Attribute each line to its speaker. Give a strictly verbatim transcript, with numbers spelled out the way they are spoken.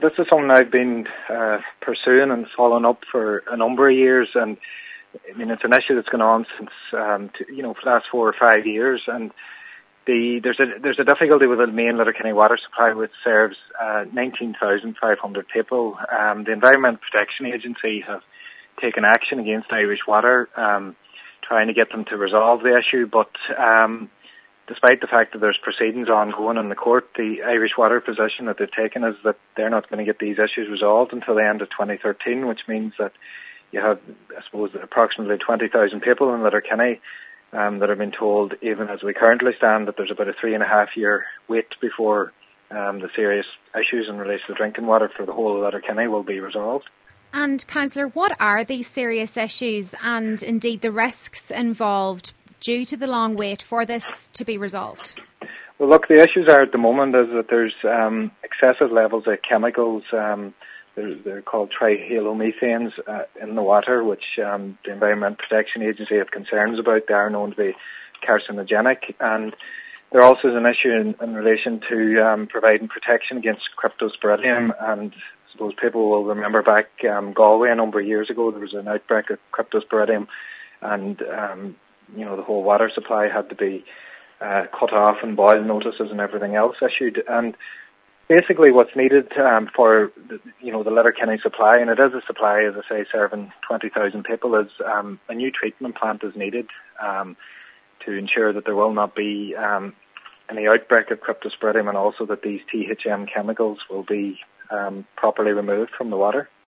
Speaker 1: this is something I've been uh, pursuing and following up for a number of years, and I mean it's an issue that's gone on since um, to, you know for the last four or five years, and the there's a there's a difficulty with the main Letterkenny water supply, which serves uh, nineteen thousand five hundred people. Um, the Environment Protection Agency have taken action against Irish Water, um, trying to get them to resolve the issue, but um, despite the fact that there's proceedings ongoing in the court, the Irish Water position that they've taken is that they're not going to get these issues resolved until the end of twenty thirteen, which means that you have, I suppose, approximately twenty thousand people in Letterkenny um, that have been told, even as we currently stand, that there's about a three and a half year wait before um, the serious issues in relation to drinking water for the whole of Letterkenny will be resolved.
Speaker 2: And, Councillor, what are these serious issues and indeed the risks involved due to the long wait for this to be resolved?
Speaker 1: Well, look, the issues are at the moment is that there's um, excessive levels of chemicals, um, they're, they're called trihalomethanes uh, in the water, which um, the Environment Protection Agency have concerns about. They are known to be carcinogenic, and there also is an issue in, in relation to um, providing protection against cryptosporidium. And I suppose people will remember back um, Galway a number of years ago, there was an outbreak of cryptosporidium, and um, you know the whole water supply had to be uh, cut off and boil notices and everything else issued. And basically, what's needed um, for the, you know the Letterkenny supply, and it is a supply, as I say, serving twenty thousand people, is um, a new treatment plant is needed um, to ensure that there will not be um, any outbreak of cryptosporidium, and also that these T H M chemicals will be um, properly removed from the water.